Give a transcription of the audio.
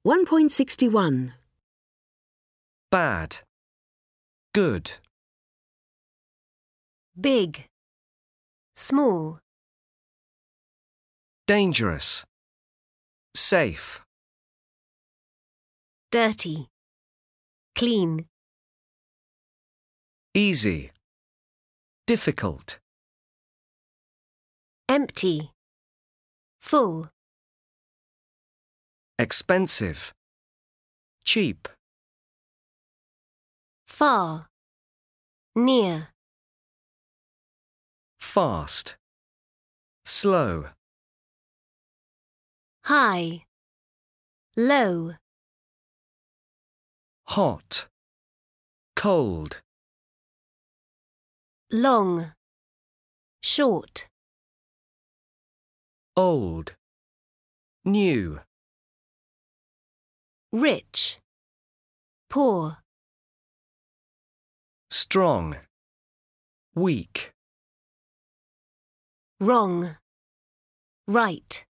1.61. Bad. Good. Big. Small. Dangerous. Safe. Dirty. Clean. Easy. Difficult. Empty. Full. Expensive. Cheap. Far. Near. Fast. Slow. High. Low. Hot. Cold. Long. Short. Old. New. Rich. Poor. Strong. Weak. Wrong. Right.